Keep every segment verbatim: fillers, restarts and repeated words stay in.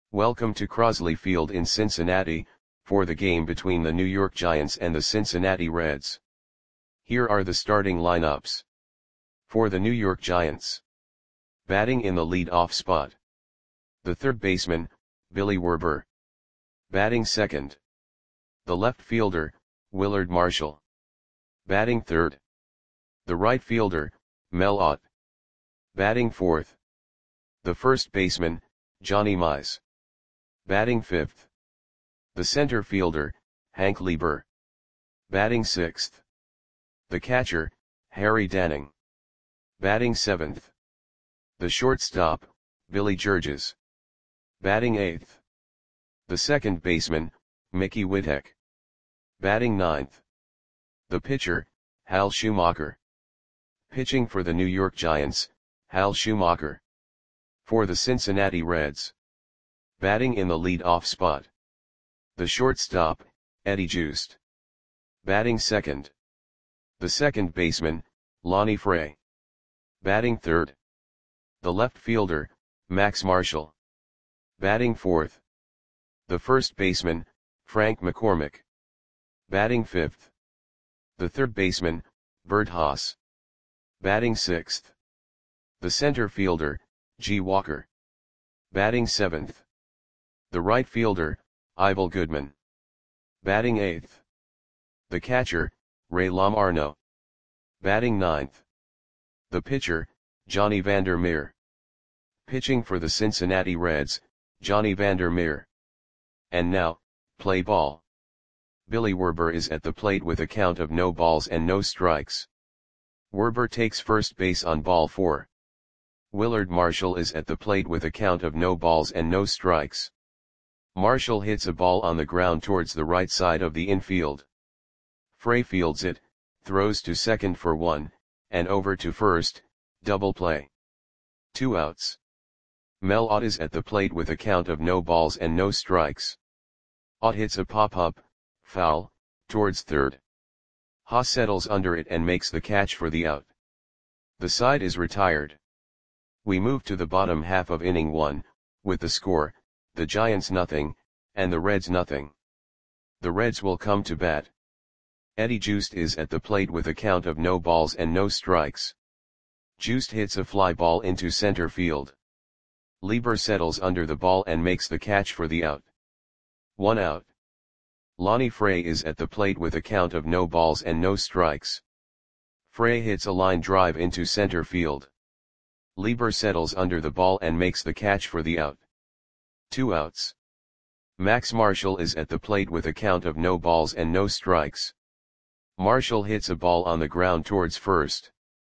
Welcome to Crosley Field in Cincinnati, for the game between the New York Giants and the Cincinnati Reds. Here are the starting lineups. For the New York Giants. Batting in the lead-off spot. The third baseman, Billy Werber. Batting second. The left fielder, Willard Marshall. Batting third. The right fielder, Mel Ott. Batting fourth. The first baseman, Johnny Mize. Batting fifth. The center fielder, Hank Lieber. Batting sixth. The catcher, Harry Danning. Batting seventh. The shortstop, Billy Georges. Batting eighth. The second baseman, Mickey Whitek. Batting ninth. The pitcher, Hal Schumacher. Pitching for the New York Giants, Hal Schumacher. For the Cincinnati Reds. Batting in the lead-off spot. The shortstop, Eddie Joost. Batting second. The second baseman, Lonnie Fray. Batting third. The left fielder, Max Marshall. Batting fourth. The first baseman, Frank McCormick. Batting fifth. The third baseman, Bert Haas. Batting sixth. The center fielder, G. Walker. Batting seventh. The right fielder, Ivel Goodman. Batting eighth. The catcher, Ray Lamarno. Batting ninth. The pitcher, Johnny Vander Meer. Pitching for the Cincinnati Reds, Johnny Vander Meer. And now, play ball. Billy Werber is at the plate with a count of no balls and no strikes. Werber takes first base on ball four. Willard Marshall is at the plate with a count of no balls and no strikes. Marshall hits a ball on the ground towards the right side of the infield. Fray fields it, throws to second for one, and over to first, double play. Two outs. Mel Ott is at the plate with a count of no balls and no strikes. Ott hits a pop-up, foul, towards third. Haas settles under it and makes the catch for the out. The side is retired. We move to the bottom half of inning one, with the score, the Giants nothing, and the Reds nothing. The Reds will come to bat. Eddie Joost is at the plate with a count of no balls and no strikes. Joost hits a fly ball into center field. Lieber settles under the ball and makes the catch for the out. One out. Lonnie Fray is at the plate with a count of no balls and no strikes. Fray hits a line drive into center field. Lieber settles under the ball and makes the catch for the out. Two outs. Max Marshall is at the plate with a count of no balls and no strikes. Marshall hits a ball on the ground towards first.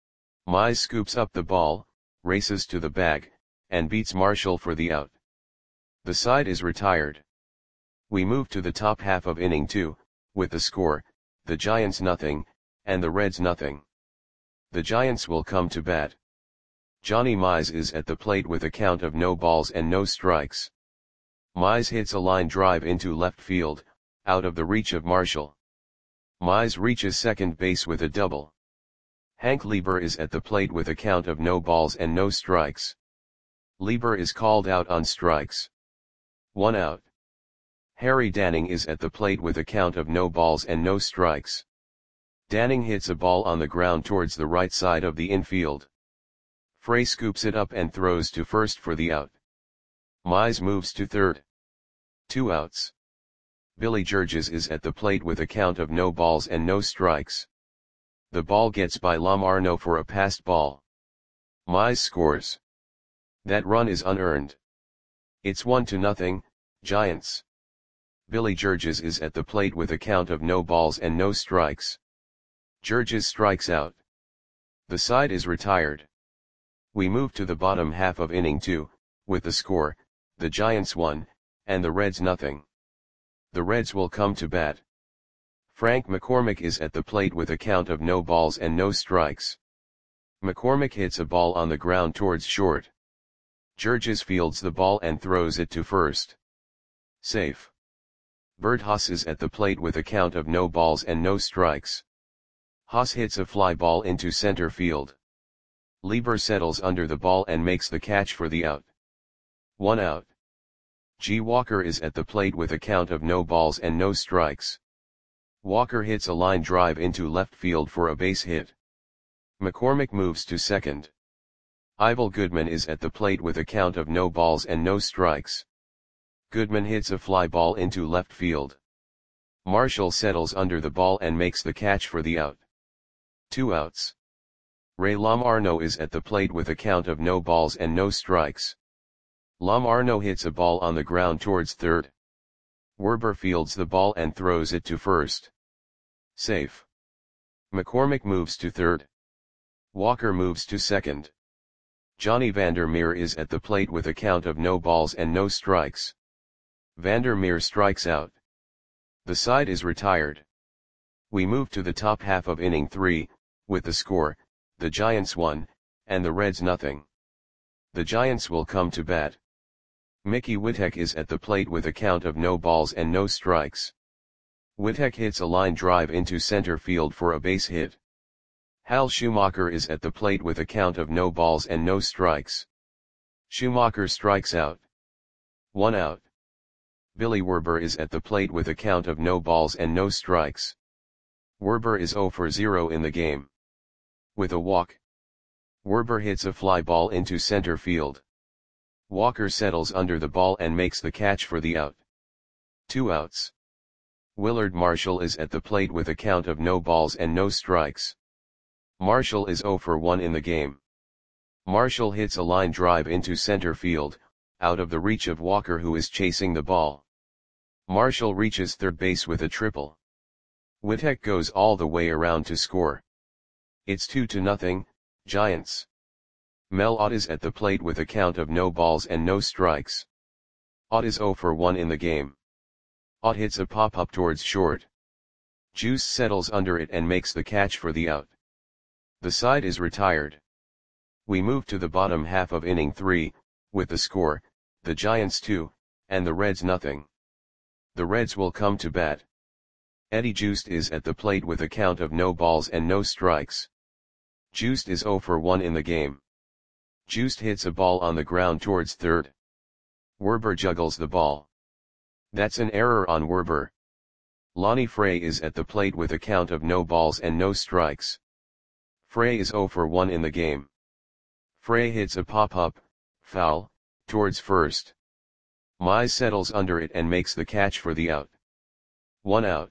Mize scoops up the ball, races to the bag, and beats Marshall for the out. The side is retired. We move to the top half of inning two, with the score, the Giants nothing, and the Reds nothing. The Giants will come to bat. Johnny Mize is at the plate with a count of no balls and no strikes. Mize hits a line drive into left field, out of the reach of Marshall. Mize reaches second base with a double. Hank Lieber is at the plate with a count of no balls and no strikes. Lieber is called out on strikes. One out. Harry Danning is at the plate with a count of no balls and no strikes. Danning hits a ball on the ground towards the right side of the infield. Fray scoops it up and throws to first for the out. Mize moves to third. Two outs. Billy Georges is at the plate with a count of no balls and no strikes. The ball gets by Lamarno for a passed ball. Mize scores. That run is unearned. It's one to nothing, Giants. Billy Georges is at the plate with a count of no balls and no strikes. Georges strikes out. The side is retired. We move to the bottom half of inning two, with the score, the Giants one, and the Reds nothing. The Reds will come to bat. Frank McCormick is at the plate with a count of no balls and no strikes. McCormick hits a ball on the ground towards short. Georges fields the ball and throws it to first. Safe. Bert Haas is at the plate with a count of no balls and no strikes. Haas hits a fly ball into center field. Lieber settles under the ball and makes the catch for the out. One out. G. Walker is at the plate with a count of no balls and no strikes. Walker hits a line drive into left field for a base hit. McCormick moves to second. Ivel Goodman is at the plate with a count of no balls and no strikes. Goodman hits a fly ball into left field. Marshall settles under the ball and makes the catch for the out. Two outs. Ray Lamarno is at the plate with a count of no balls and no strikes. Lamarno hits a ball on the ground towards third. Werber fields the ball and throws it to first. Safe. McCormick moves to third. Walker moves to second. Johnny Vandermeer is at the plate with a count of no balls and no strikes. Vandermeer strikes out. The side is retired. We move to the top half of inning three, with the score, the Giants one, and the Reds nothing. The Giants will come to bat. Mickey Witek is at the plate with a count of no balls and no strikes. Witek hits a line drive into center field for a base hit. Hal Schumacher is at the plate with a count of no balls and no strikes. Schumacher strikes out. One out. Billy Werber is at the plate with a count of no balls and no strikes. Werber is zero for zero in the game. With a walk. Werber hits a fly ball into center field. Walker settles under the ball and makes the catch for the out. Two outs. Willard Marshall is at the plate with a count of no balls and no strikes. Marshall is zero for one in the game. Marshall hits a line drive into center field, out of the reach of Walker who is chasing the ball. Marshall reaches third base with a triple. Witek goes all the way around to score. It's two to nothing, Giants. Mel Ott is at the plate with a count of no balls and no strikes. Ott is zero for one in the game. Ott hits a pop-up towards short. Juice settles under it and makes the catch for the out. The side is retired. We move to the bottom half of inning three, with the score, the Giants two, and the Reds nothing. The Reds will come to bat. Eddie Joost is at the plate with a count of no balls and no strikes. Joost is zero for one in the game. Joost hits a ball on the ground towards third. Werber juggles the ball. That's an error on Werber. Lonnie Frey is at the plate with a count of no balls and no strikes. Frey is zero for one in the game. Frey hits a pop-up, foul, towards first. Mize settles under it and makes the catch for the out. One out.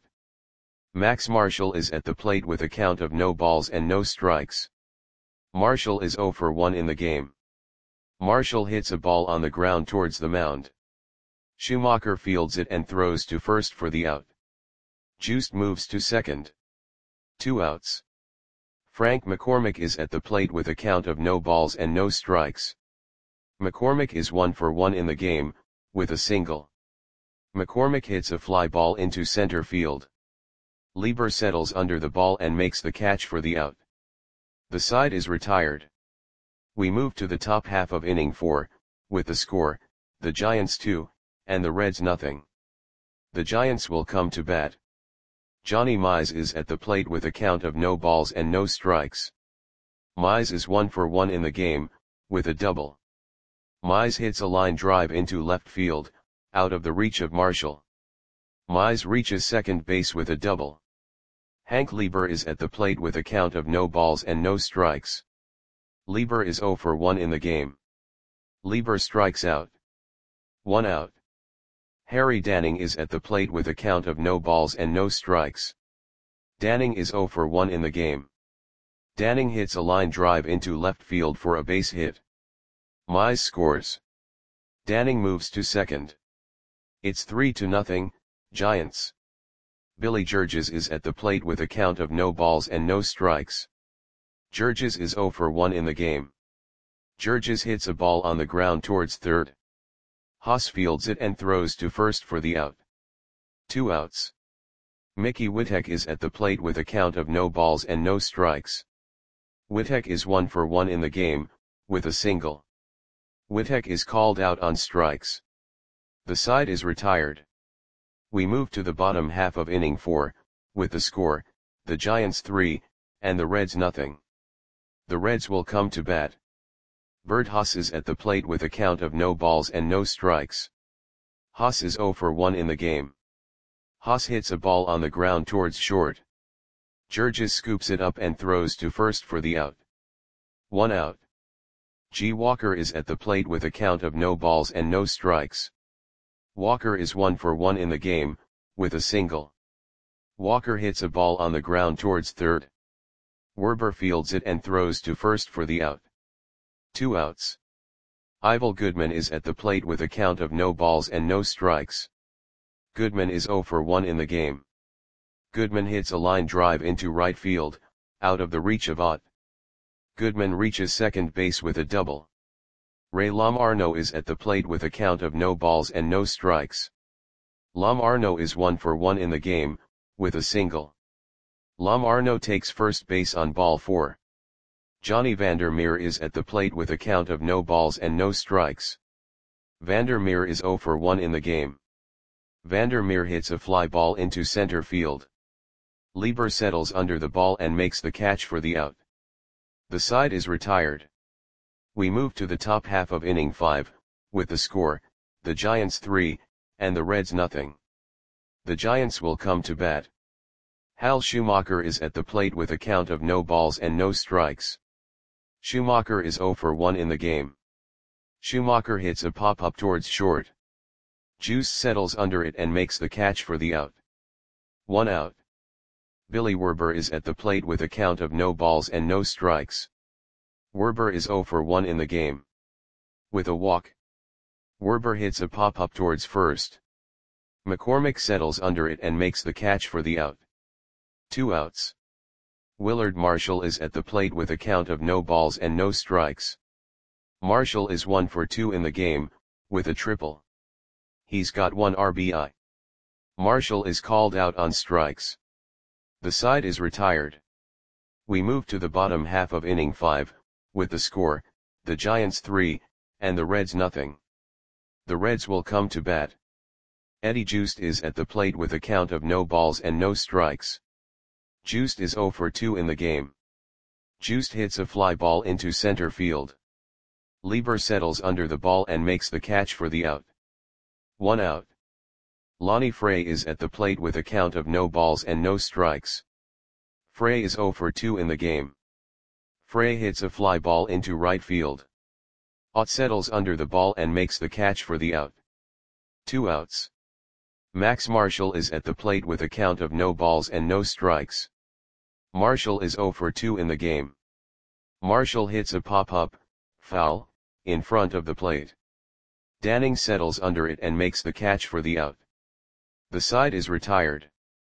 Max Marshall is at the plate with a count of no balls and no strikes. Marshall is zero for one in the game. Marshall hits a ball on the ground towards the mound. Schumacher fields it and throws to first for the out. Joost moves to second. Two outs. Frank McCormick is at the plate with a count of no balls and no strikes. McCormick is one for one in the game, with a single. McCormick hits a fly ball into center field. Lieber settles under the ball and makes the catch for the out. The side is retired. We move to the top half of inning four, with the score, the Giants two, and the Reds nothing. The Giants will come to bat. Johnny Mize is at the plate with a count of no balls and no strikes. Mize is one for one in the game, with a double. Mize hits a line drive into left field, out of the reach of Marshall. Mize reaches second base with a double. Hank Lieber is at the plate with a count of no balls and no strikes. Lieber is zero for one in the game. Lieber strikes out. One out. Harry Danning is at the plate with a count of no balls and no strikes. Danning is zero for one in the game. Danning hits a line drive into left field for a base hit. Mize scores. Danning moves to second. It's three to nothing, Giants. Billy Georges is at the plate with a count of no balls and no strikes. Georges is zero for one in the game. Georges hits a ball on the ground towards third. Haas fields it and throws to first for the out. Two outs. Mickey Witek is at the plate with a count of no balls and no strikes. Witek is one for one in the game, with a single. Witek is called out on strikes. The side is retired. We move to the bottom half of inning four, with the score, the Giants three, and the Reds nothing. The Reds will come to bat. Bert Haas is at the plate with a count of no balls and no strikes. Haas is zero for one in the game. Haas hits a ball on the ground towards short. Jurges scoops it up and throws to first for the out. One out. G. Walker is at the plate with a count of no balls and no strikes. Walker is one for one in the game, with a single. Walker hits a ball on the ground towards third. Werber fields it and throws to first for the out. Two outs. Ivel Goodman is at the plate with a count of no balls and no strikes. Goodman is zero for one in the game. Goodman hits a line drive into right field, out of the reach of Ott. Goodman reaches second base with a double. Ray Lamarno is at the plate with a count of no balls and no strikes. Lamarno is one for one in the game, with a single. Lamarno takes first base on ball four. Johnny Vandermeer is at the plate with a count of no balls and no strikes. Vandermeer is zero for one in the game. Vandermeer hits a fly ball into center field. Lieber settles under the ball and makes the catch for the out. The side is retired. We move to the top half of inning five, with the score, the Giants three, and the Reds nothing. The Giants will come to bat. Hal Schumacher is at the plate with a count of no balls and no strikes. Schumacher is zero for one in the game. Schumacher hits a pop-up towards short. Juice settles under it and makes the catch for the out. One out. Billy Werber is at the plate with a count of no balls and no strikes. Werber is zero for one in the game. With a walk. Werber hits a pop-up towards first. McCormick settles under it and makes the catch for the out. Two outs. Willard Marshall is at the plate with a count of no balls and no strikes. Marshall is one for two in the game, with a triple. He's got one R B I. Marshall is called out on strikes. The side is retired. We move to the bottom half of inning five, with the score, the Giants three, and the Reds nothing. The Reds will come to bat. Eddie Joost is at the plate with a count of no balls and no strikes. Joost is zero for two in the game. Joost hits a fly ball into center field. Lieber settles under the ball and makes the catch for the out. One out. Lonnie Frey is at the plate with a count of no balls and no strikes. Frey is zero for two in the game. Frey hits a fly ball into right field. Ott settles under the ball and makes the catch for the out. Two outs. Max Marshall is at the plate with a count of no balls and no strikes. Marshall is zero for two in the game. Marshall hits a pop-up, foul, in front of the plate. Danning settles under it and makes the catch for the out. The side is retired.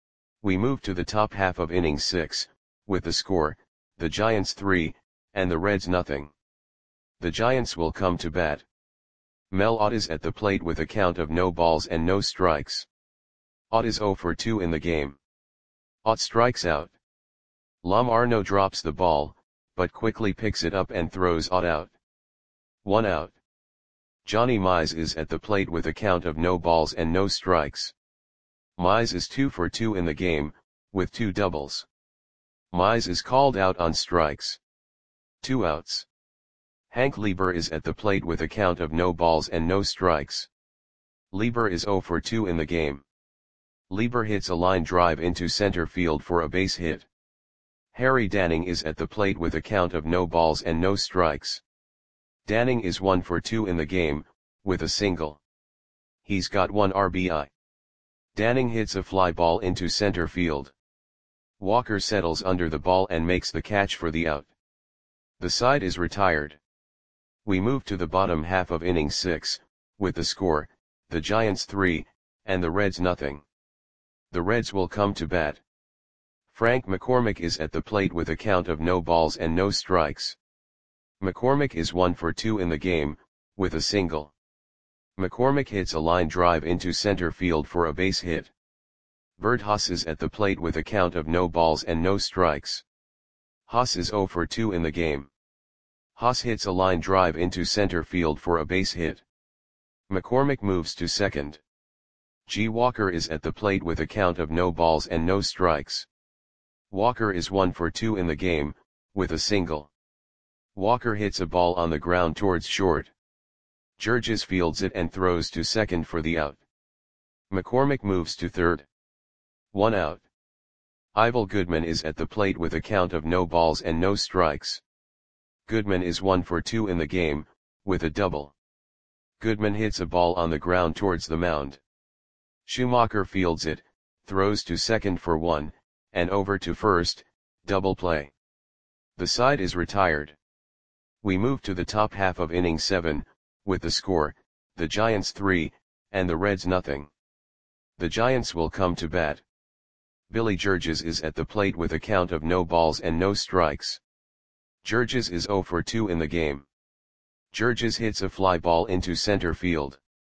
We move to the top half of inning six, with the score, the Giants three, and the Reds nothing. The Giants will come to bat. Mel Ott is at the plate with a count of no balls and no strikes. Ott is zero for two in the game. Ott strikes out. Lamarno drops the ball, but quickly picks it up and throws Ott out. One out. Johnny Mize is at the plate with a count of no balls and no strikes. Mize is two for two in the game, with two doubles. Mize is called out on strikes. Two outs. Hank Lieber is at the plate with a count of no balls and no strikes. Lieber is zero for two in the game. Lieber hits a line drive into center field for a base hit. Harry Danning is at the plate with a count of no balls and no strikes. Danning is one for two in the game, with a single. He's got one R B I. Danning hits a fly ball into center field. Walker settles under the ball and makes the catch for the out. The side is retired. We move to the bottom half of inning six, with the score, the Giants three, and the Reds nothing. The Reds will come to bat. Frank McCormick is at the plate with a count of no balls and no strikes. McCormick is one for two in the game, with a single. McCormick hits a line drive into center field for a base hit. Bert Haas is at the plate with a count of no balls and no strikes. Haas is zero for two in the game. Haas hits a line drive into center field for a base hit. McCormick moves to second. G. Walker is at the plate with a count of no balls and no strikes. Walker is one for two in the game, with a single. Walker hits a ball on the ground towards short. Jurges fields it and throws to second for the out. McCormick moves to third. One out. Ivel Goodman is at the plate with a count of no balls and no strikes. Goodman is one for two in the game, with a double. Goodman hits a ball on the ground towards the mound. Schumacher fields it, throws to second for one, and over to first, double play. The side is retired. We move to the top half of inning seven, with the score, the Giants three, and the Reds nothing. The Giants will come to bat. Billy Georges is at the plate with a count of no balls and no strikes. Georges is zero for two in the game. Georges hits a fly ball into center field.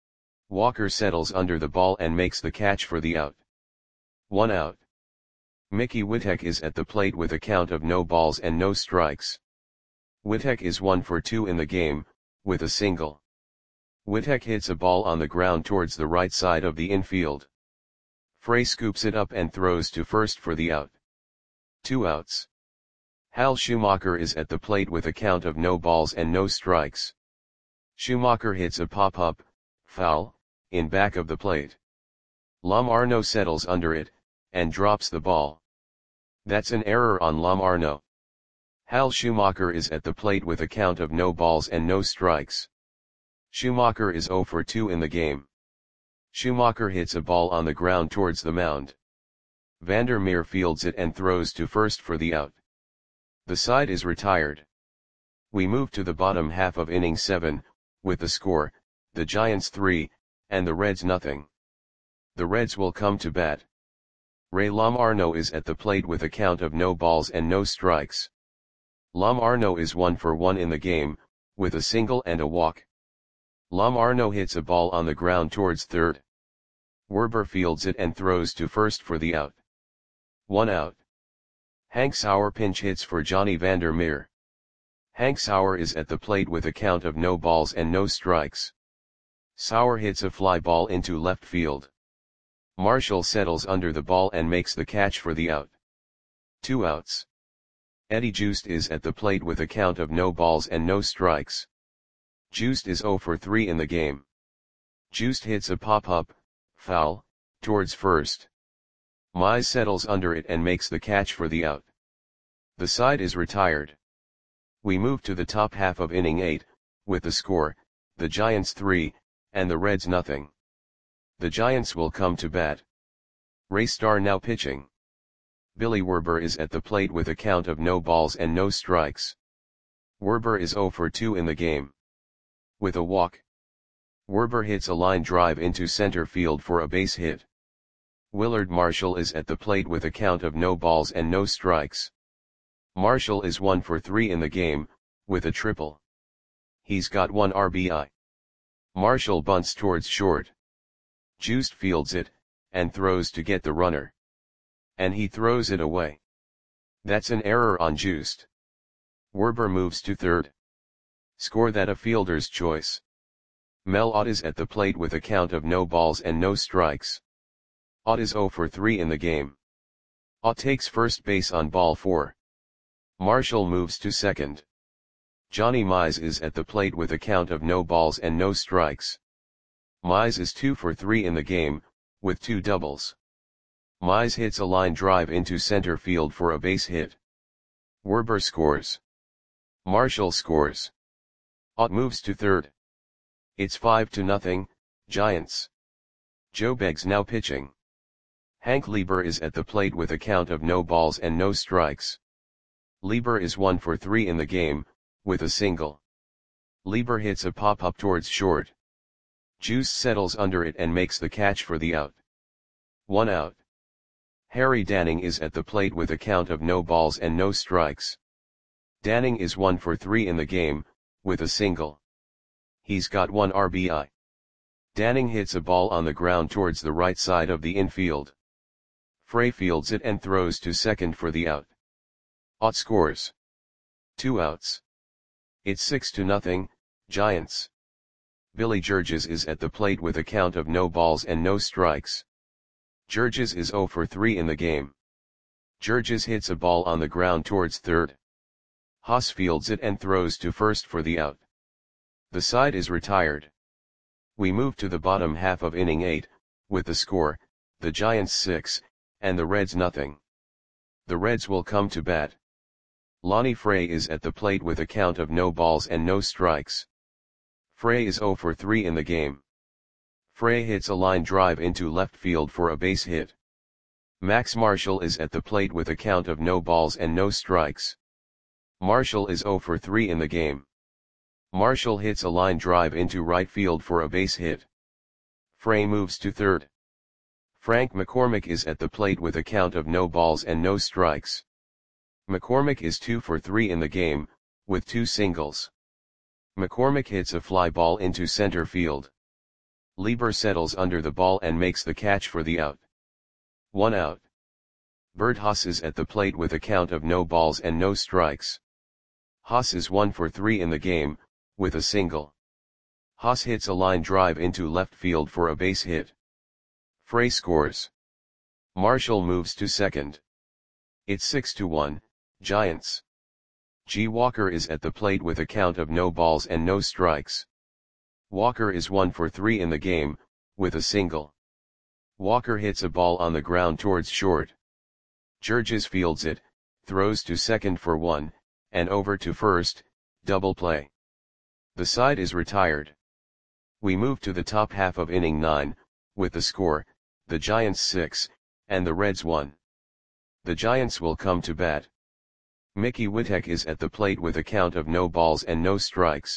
Walker settles under the ball and makes the catch for the out. One out. Mickey Witek is at the plate with a count of no balls and no strikes. Witek is one for two in the game, with a single. Witek hits a ball on the ground towards the right side of the infield. Frey scoops it up and throws to first for the out. Two outs. Hal Schumacher is at the plate with a count of no balls and no strikes. Schumacher hits a pop-up, foul, in back of the plate. Lamarno settles under it, and drops the ball. That's an error on Lamarno. Hal Schumacher is at the plate with a count of no balls and no strikes. Schumacher is zero for two in the game. Schumacher hits a ball on the ground towards the mound. Vandermeer fields it and throws to first for the out. The side is retired. We move to the bottom half of inning seven, with the score, the Giants three, and the Reds nothing. The Reds will come to bat. Ray Lamarno is at the plate with a count of no balls and no strikes. Lamarno is one for one in the game, with a single and a walk. Lamarno hits a ball on the ground towards third. Werber fields it and throws to first for the out. One out. Hank Sauer pinch hits for Johnny Vandermeer. Hank Sauer is at the plate with a count of no balls and no strikes. Sauer hits a fly ball into left field. Marshall settles under the ball and makes the catch for the out. Two outs. Eddie Joost is at the plate with a count of no balls and no strikes. Joost is zero for three in the game. Joost hits a pop-up, foul, towards first. Mize settles under it and makes the catch for the out. The side is retired. We move to the top half of inning eight, with the score, the Giants three, and the Reds nothing. The Giants will come to bat. Ray Starr now pitching. Billy Werber is at the plate with a count of no balls and no strikes. Werber is zero for two in the game. With a walk. Werber hits a line drive into center field for a base hit. Willard Marshall is at the plate with a count of no balls and no strikes. Marshall is one for three in the game, with a triple. He's got one R B I. Marshall bunts towards short. Joost fields it, and throws to get the runner. And he throws it away. That's an error on Joost. Werber moves to third. Score that a fielder's choice. Mel Ott is at the plate with a count of no balls and no strikes. Ott is zero for three in the game. Ott takes first base on ball four. Marshall moves to second. Johnny Mize is at the plate with a count of no balls and no strikes. Mize is two for three in the game, with two doubles. Mize hits a line drive into center field for a base hit. Werber scores. Marshall scores. Ott moves to third. It's five to nothing, Giants. Joe Beggs now pitching. Hank Lieber is at the plate with a count of no balls and no strikes. Lieber is one for three in the game, with a single. Lieber hits a pop-up towards short. Juice settles under it and makes the catch for the out. One out. Harry Danning is at the plate with a count of no balls and no strikes. Danning is one for three in the game, with a single. He's got one R B I. Danning hits a ball on the ground towards the right side of the infield. Frey fields it and throws to second for the out. Ott scores. Two outs. It's six to nothing, Giants. Billy Georges is at the plate with a count of no balls and no strikes. Georges is zero for three in the game. Georges hits a ball on the ground towards third. Haas fields it and throws to first for the out. The side is retired. We move to the bottom half of inning eight, with the score, the Giants six, and the Reds nothing. The Reds will come to bat. Lonnie Fray is at the plate with a count of no balls and no strikes. Fray is zero for three in the game. Fray hits a line drive into left field for a base hit. Max Marshall is at the plate with a count of no balls and no strikes. Marshall is zero for three in the game. Marshall hits a line drive into right field for a base hit. Fray moves to third. Frank McCormick is at the plate with a count of no balls and no strikes. McCormick is two for three in the game, with two singles. McCormick hits a fly ball into center field. Lieber settles under the ball and makes the catch for the out. One out. Bert Haas is at the plate with a count of no balls and no strikes. Haas is one for three in the game, with a single. Haas hits a line drive into left field for a base hit. Fray scores. Marshall moves to second. It's six to one, Giants. G. Walker is at the plate with a count of no balls and no strikes. Walker is one for three in the game, with a single. Walker hits a ball on the ground towards short. Georges fields it, throws to second for one, and over to first, double play. The side is retired. We move to the top half of inning nine, with the score, the Giants six, and the Reds one. The Giants will come to bat. Mickey Witek is at the plate with a count of no balls and no strikes.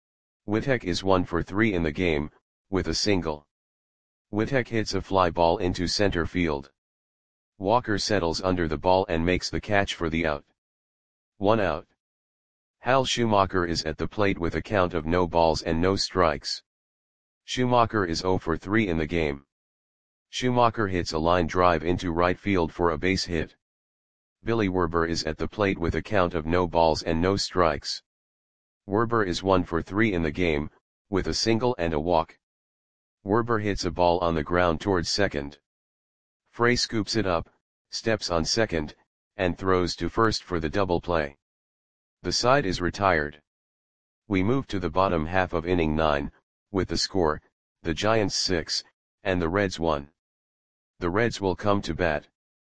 Witek is one for three in the game, with a single. Witek hits a fly ball into center field. Walker settles under the ball and makes the catch for the out. One out. Hal Schumacher is at the plate with a count of no balls and no strikes. Schumacher is zero for three in the game. Schumacher hits a line drive into right field for a base hit. Billy Werber is at the plate with a count of no balls and no strikes. Werber is one for three in the game, with a single and a walk. Werber hits a ball on the ground towards second. Fray scoops it up, steps on second, and throws to first for the double play. The side is retired. We move to the bottom half of inning nine, with the score, the Giants six, and the Reds one. The Reds will come to bat.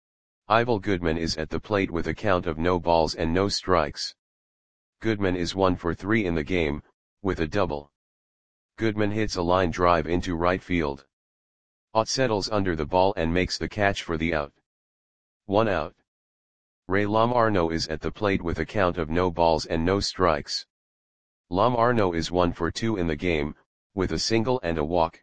Ivel Goodman is at the plate with a count of no balls and no strikes. Goodman is one for three in the game, with a double. Goodman hits a line drive into right field. Ott settles under the ball and makes the catch for the out. One out. Ray Lamarno is at the plate with a count of no balls and no strikes. Lamarno is one for two in the game, with a single and a walk.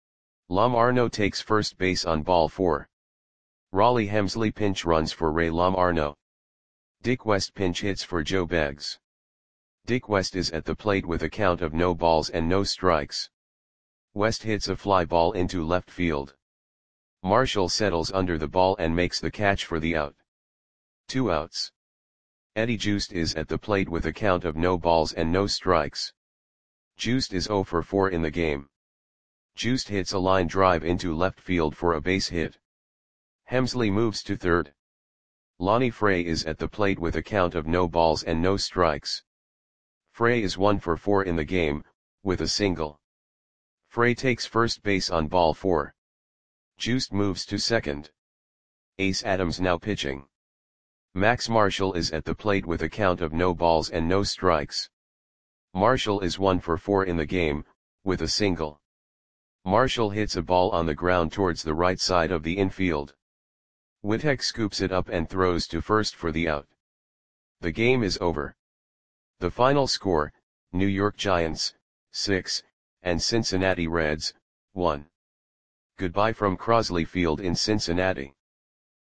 Lamarno takes first base on ball four. Raleigh Hemsley pinch runs for Ray Lamarno. Dick West pinch hits for Joe Beggs. Dick West is at the plate with a count of no balls and no strikes. West hits a fly ball into left field. Marshall settles under the ball and makes the catch for the out. Two outs. Eddie Joost is at the plate with a count of no balls and no strikes. Joost is zero for four in the game. Joost hits a line drive into left field for a base hit. Hemsley moves to third. Lonnie Fray is at the plate with a count of no balls and no strikes. Fray is one for four in the game, with a single. Fray takes first base on ball four. Joost moves to second. Ace Adams now pitching. Max Marshall is at the plate with a count of no balls and no strikes. Marshall is one for four in the game, with a single. Marshall hits a ball on the ground towards the right side of the infield. Witek scoops it up and throws to first for the out. The game is over. The final score, New York Giants, six, and Cincinnati Reds, one. Goodbye from Crosley Field in Cincinnati.